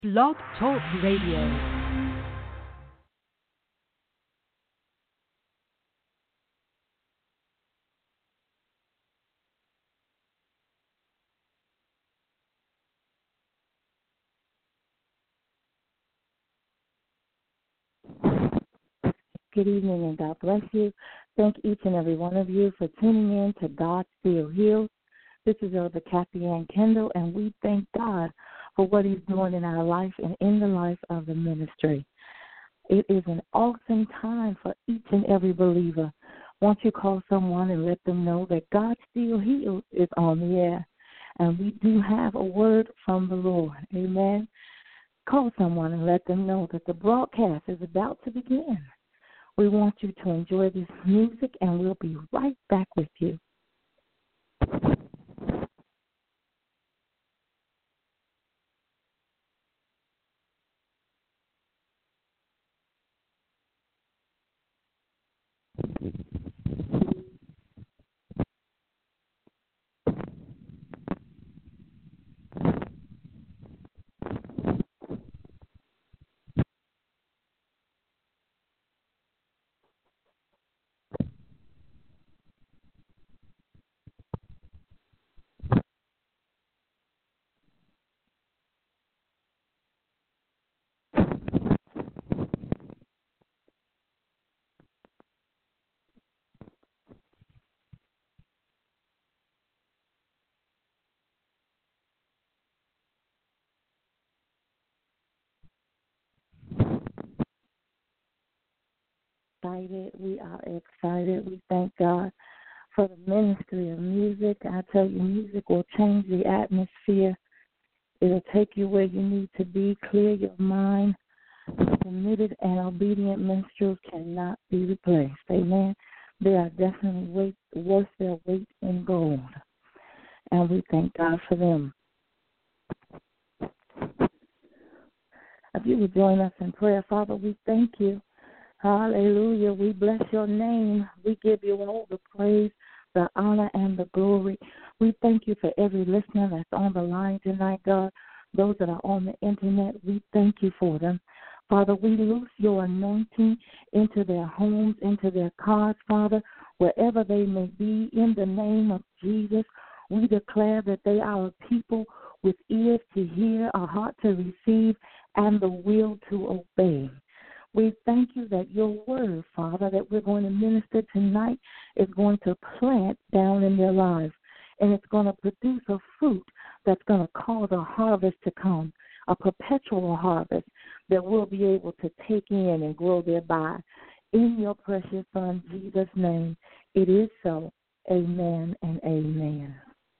Blog Talk Radio. Good evening and God bless you. Thank each and every one of you for tuning in to God Still Heals. This is Elder Kathy Ann Kendall, and we thank God for what He's doing in our life and in the life of the ministry. It is an awesome time for each and every believer. Won't you call someone and let them know that God Still Heals is on the air, and we do have a word from the Lord. Amen. Call someone and let them know that the broadcast is about to begin. We want you to enjoy this music, and we'll be right back with you. We are excited. We thank God for the ministry of music. I tell you, music will change the atmosphere. It'll take you where you need to be, clear your mind. Committed and obedient minstrels cannot be replaced. Amen. They are definitely worth their weight in gold. And we thank God for them. If you would join us in prayer, Father, we thank you. Hallelujah. We bless your name. We give you all the praise, the honor, and the glory. We thank you for every listener that's on the line tonight, God. Those that are on the internet, we thank you for them. Father, we loose your anointing into their homes, into their cars, Father, wherever they may be. In the name of Jesus, we declare that they are a people with ears to hear, a heart to receive, and the will to obey. We thank you that your word, Father, that we're going to minister tonight is going to plant down in their lives, and it's going to produce a fruit that's going to cause a harvest to come, a perpetual harvest that we'll be able to take in and grow thereby. In your precious Son, Jesus' name, it is so. Amen and amen.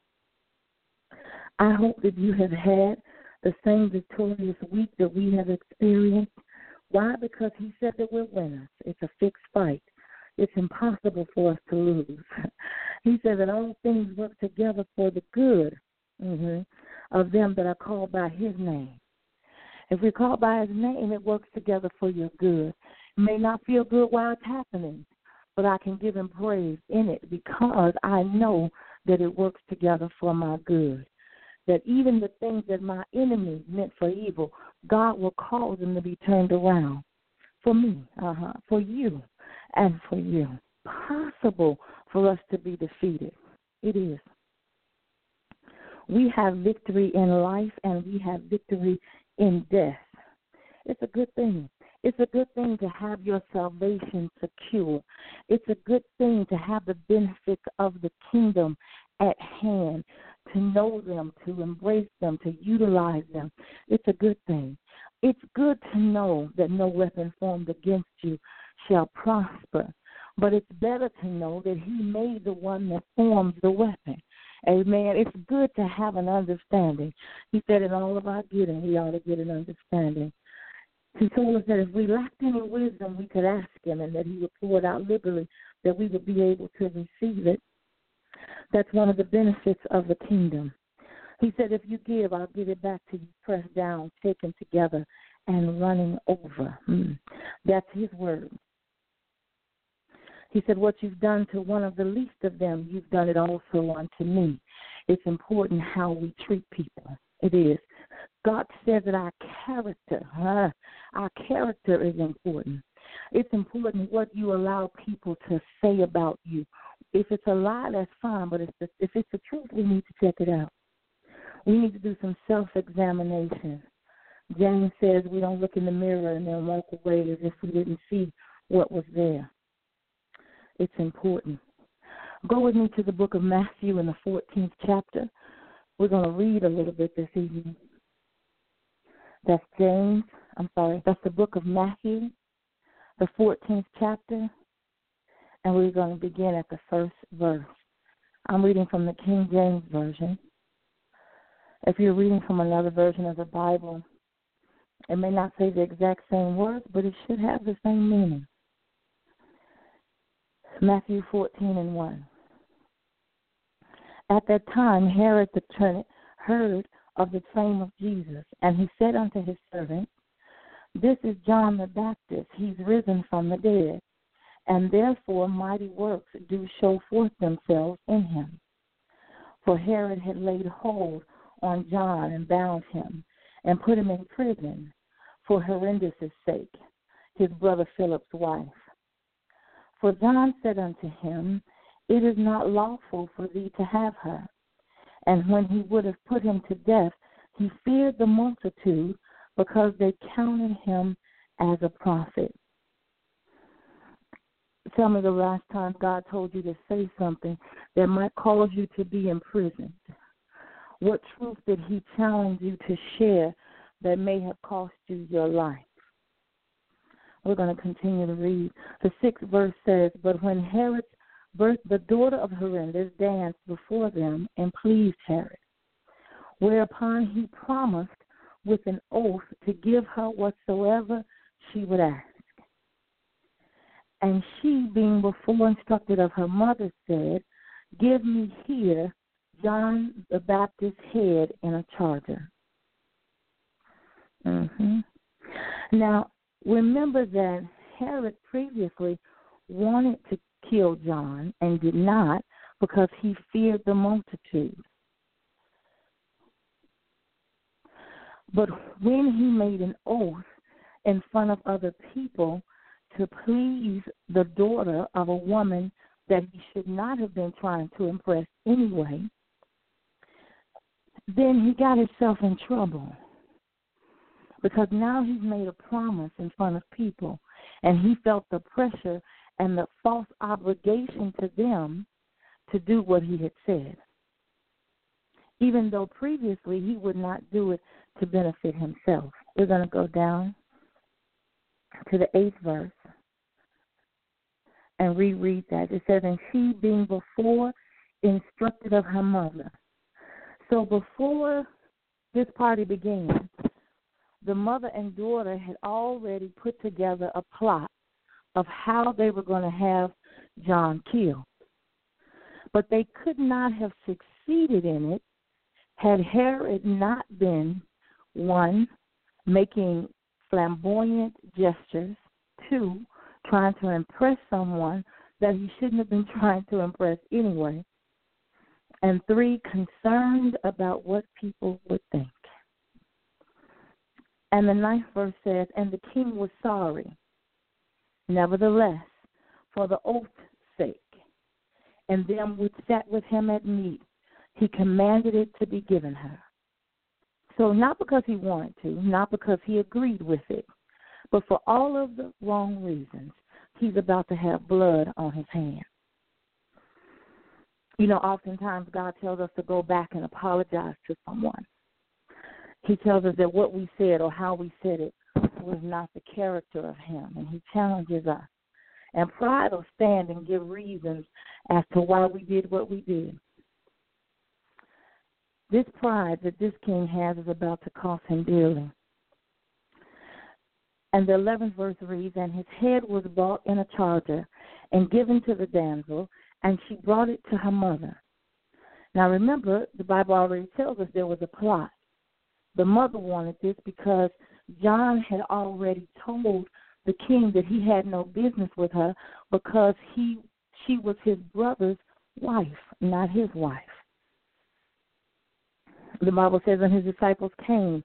I hope that you have had the same victorious week that we have experienced. Why? Because he said that we're winners. It's a fixed fight. It's impossible for us to lose. He said that all things work together for the good of them that are called by his name. If we're called by his name, it works together for your good. It may not feel good while it's happening, but I can give him praise in it because I know that it works together for my good. That even the things that my enemies meant for evil, God will cause them to be turned around for me, for you, and for you. Possible for us to be defeated. It is. We have victory in life and we have victory in death. It's a good thing. It's a good thing to have your salvation secure. It's a good thing to have the benefits of the kingdom at hand, to know them, to embrace them, to utilize them. It's a good thing. It's good to know that no weapon formed against you shall prosper. But it's better to know that he made the one that forms the weapon. Amen. It's good to have an understanding. He said in all of our getting, we ought to get an understanding. He told us that if we lacked any wisdom, we could ask him and that he would pour it out liberally, that we would be able to receive it. That's one of the benefits of the kingdom. He said, if you give, I'll give it back to you, pressed down, taken together, and running over. That's his word. He said, what you've done to one of the least of them, you've done it also unto me. It's important how we treat people. It is. God says that our character is important. It's important what you allow people to say about you. If it's a lie, that's fine, but if it's the truth, we need to check it out. We need to do some self-examination. James says we don't look in the mirror and then walk away as if we didn't see what was there. It's important. Go with me to the book of Matthew in the 14th chapter. We're going to read a little bit this evening. That's the book of Matthew, the 14th chapter, and we're going to begin at the first verse. I'm reading from the King James Version. If you're reading from another version of the Bible, it may not say the exact same words, but it should have the same meaning. Matthew 14:1. At that time, Herod the Tetrarch heard of the fame of Jesus, and he said unto his servant, This is John the Baptist. He's risen from the dead, and therefore mighty works do show forth themselves in him. For Herod had laid hold on John and bound him, and put him in prison for Herodias' sake, his brother Philip's wife. For John said unto him, It is not lawful for thee to have her. And when he would have put him to death, he feared the multitude, because they counted him as a prophet. Tell me the last time God told you to say something that might cause you to be imprisoned. What truth did he challenge you to share that may have cost you your life? We're going to continue to read. The 6th verse says, But when Herod's birth, the daughter of Herodias danced before them and pleased Herod, whereupon he promised with an oath to give her whatsoever she would ask. And she, being before instructed of her mother, said, Give me here John the Baptist's head in a charger. Now, remember that Herod previously wanted to kill John and did not, because he feared the multitude. But when he made an oath in front of other people to please the daughter of a woman that he should not have been trying to impress anyway, then he got himself in trouble. Because now he's made a promise in front of people, and he felt the pressure and the false obligation to them to do what he had said, even though previously he would not do it to benefit himself. We're going to go down to the 8th verse and reread that. It says, And she, being before instructed of her mother. So before this party began, the mother and daughter had already put together a plot of how they were going to have John killed. But they could not have succeeded in it had Herod not been, 1, making flamboyant gestures, 2, trying to impress someone that he shouldn't have been trying to impress anyway, and 3, concerned about what people would think. And the 9th verse says, And the king was sorry, nevertheless, for the oath's sake, and them which sat with him at meat, he commanded it to be given her. So not because he wanted to, not because he agreed with it, but for all of the wrong reasons. He's about to have blood on his hands. You know, oftentimes God tells us to go back and apologize to someone. He tells us that what we said or how we said it was not the character of him, and he challenges us. And pride will stand and give reasons as to why we did what we did. This pride that this king has is about to cost him dearly. And the 11th verse reads, And his head was brought in a charger and given to the damsel, and she brought it to her mother. Now remember, the Bible already tells us there was a plot. The mother wanted this because John had already told the king that he had no business with her because she was his brother's wife, not his wife. The Bible says, And his disciples came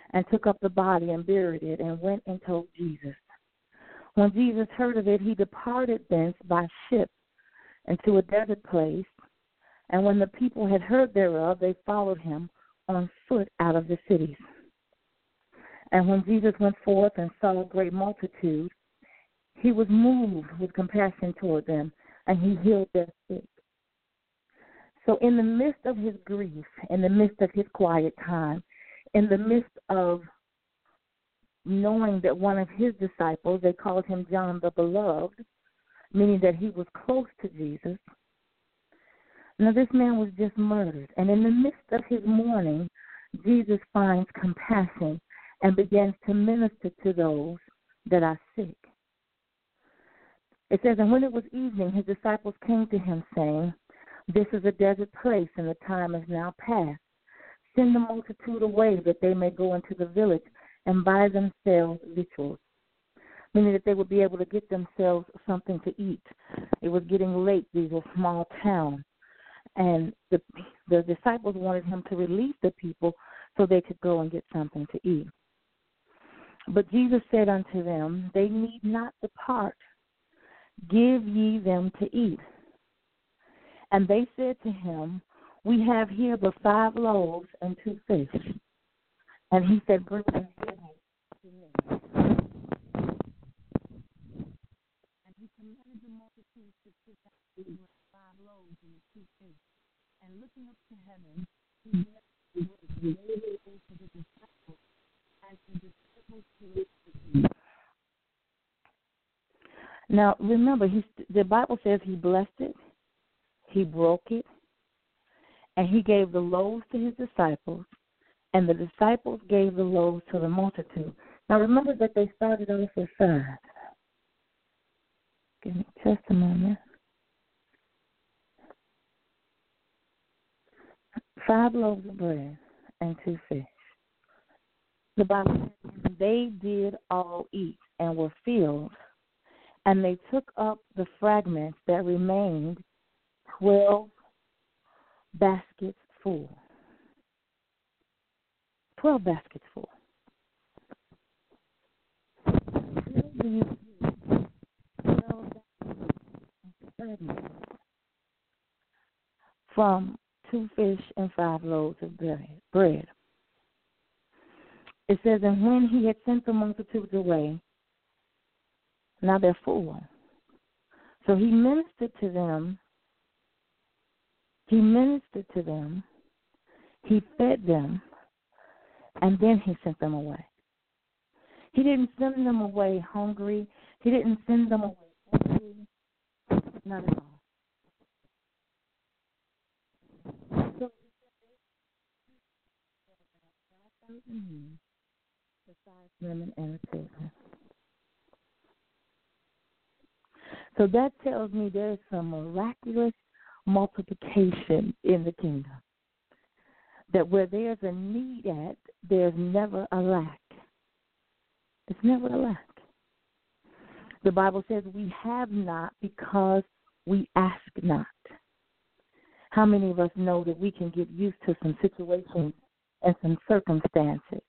and took up the body and buried it and went and told Jesus. When Jesus heard of it, he departed thence by ship into a desert place. And when the people had heard thereof, they followed him on foot out of the cities. And when Jesus went forth and saw a great multitude, he was moved with compassion toward them, and he healed their sick. So in the midst of his grief, in the midst of his quiet time, in the midst of knowing that one of his disciples, they called him John the Beloved, meaning that he was close to Jesus. Now this man was just murdered, and in the midst of his mourning, Jesus finds compassion and begins to minister to those that are sick. It says, and when it was evening, his disciples came to him, saying, this is a desert place, and the time is now past. Send the multitude away, that they may go into the village and buy themselves victuals, meaning that they would be able to get themselves something to eat. It was getting late. These were small towns. And the disciples wanted him to release the people so they could go and get something to eat. But Jesus said unto them, they need not depart. Give ye them to eat. And they said to him, we have here but 5 loaves and 2 fish. And he said, bring them hither to me. And he commanded the multitude to sit down with 5 loaves and 2 fish. And looking up to heaven, he blessed the word and gave it to the disciples, as the disciples to it. Now, remember, the Bible says he blessed it, he broke it, and he gave the loaves to his disciples, and the disciples gave the loaves to the multitude. Now, remember that they started off with 5. Give me just a moment. 5 loaves of bread and 2 fish. The Bible says they did all eat and were filled, and they took up the fragments that remained, 12 baskets full. 12 baskets full. From 2 fish and 5 loaves of bread. It says, and when he had sent the multitudes away, now they're full. So he ministered to them. He fed them, and then he sent them away. He didn't send them away hungry. He didn't send them away empty. Not at all. So the 5 women and a children. So that tells me there's some miraculous multiplication in the kingdom. That where there's a need at, there's never a lack. It's never a lack. The Bible says we have not because we ask not. How many of us know that we can get used to some situations and some circumstances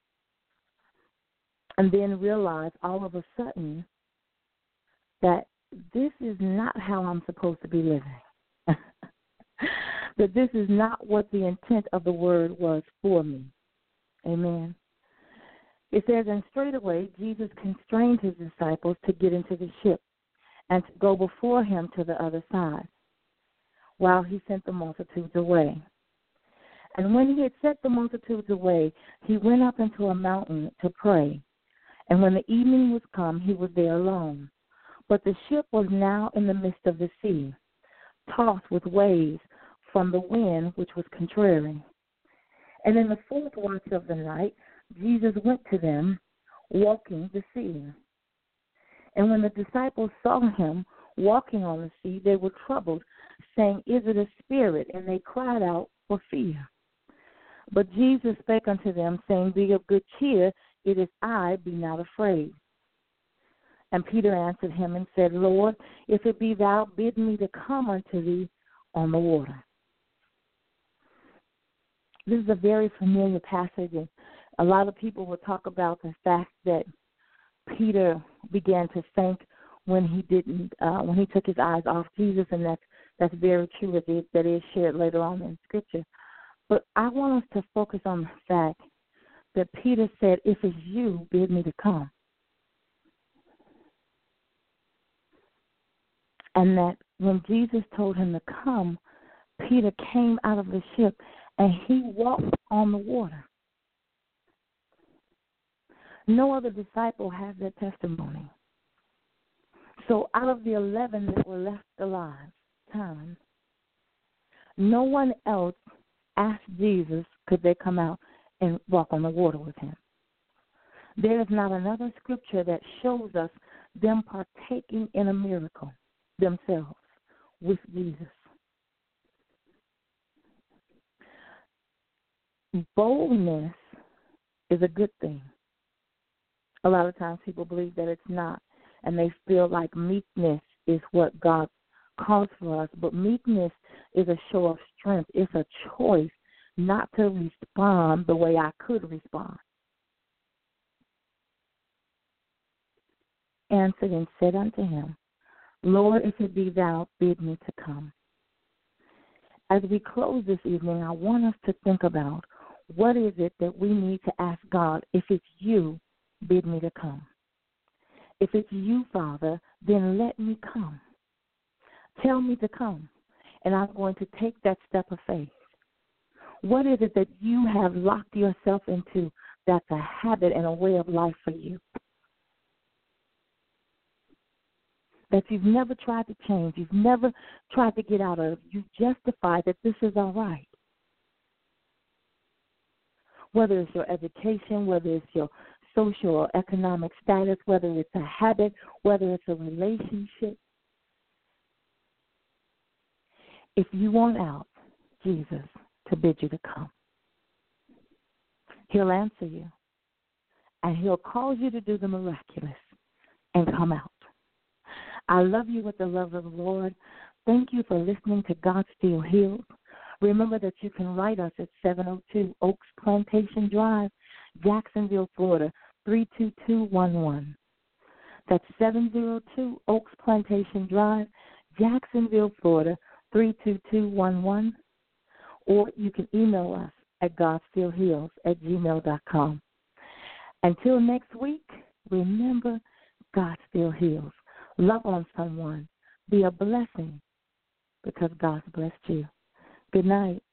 and then realize all of a sudden that this is not how I'm supposed to be living. That this is not what the intent of the word was for me. Amen. It says, and straightway Jesus constrained his disciples to get into the ship and to go before him to the other side, while he sent the multitudes away. And when he had sent the multitudes away, he went up into a mountain to pray. And when the evening was come, he was there alone. But the ship was now in the midst of the sea, tossed with waves from the wind, which was contrary. And in the 4th watch of the night, Jesus went to them, walking the sea. And when the disciples saw him walking on the sea, they were troubled, saying, is it a spirit? And they cried out for fear. But Jesus spake unto them, saying, be of good cheer, it is I, be not afraid. And Peter answered him and said, Lord, if it be thou, bid me to come unto thee on the water. This is a very familiar passage, A lot of people will talk about the fact that Peter began to sink when he took his eyes off Jesus, and that's very true. That is shared later on in Scripture. But I want us to focus on the fact that Peter said, "If it's you, bid me to come." And that when Jesus told him to come, Peter came out of the ship and he walked on the water. No other disciple has that testimony. So out of the 11 that were left alive, no one else asked Jesus could they come out and walk on the water with him. There is not another scripture that shows us them partaking in a miracle themselves with Jesus. Boldness is a good thing. A lot of times people believe that it's not, and they feel like meekness is what God calls for us. But meekness is a show of strength. It's a choice not to respond the way I could respond. Answered and said unto him, Lord, if it be thou, bid me to come. As we close this evening, I want us to think about what is it that we need to ask God. If it's you, bid me to come. If it's you, Father, then let me come. Tell me to come, and I'm going to take that step of faith. What is it that you have locked yourself into that's a habit and a way of life for you, that you've never tried to change, you've never tried to get out of? You justify that this is all right. Whether it's your education, whether it's your social or economic status, whether it's a habit, whether it's a relationship. If you want out, Jesus to bid you to come, he'll answer you, and he'll cause you to do the miraculous and come out. I love you with the love of the Lord. Thank you for listening to God Still Heals. Remember that you can write us at 702 Oaks Plantation Drive, Jacksonville, Florida, 32211. That's 702 Oaks Plantation Drive, Jacksonville, Florida, 32211. Or you can email us at godstillheals@gmail.com. Until next week, remember, God still heals. Love on someone. Be a blessing because God's blessed you. Good night.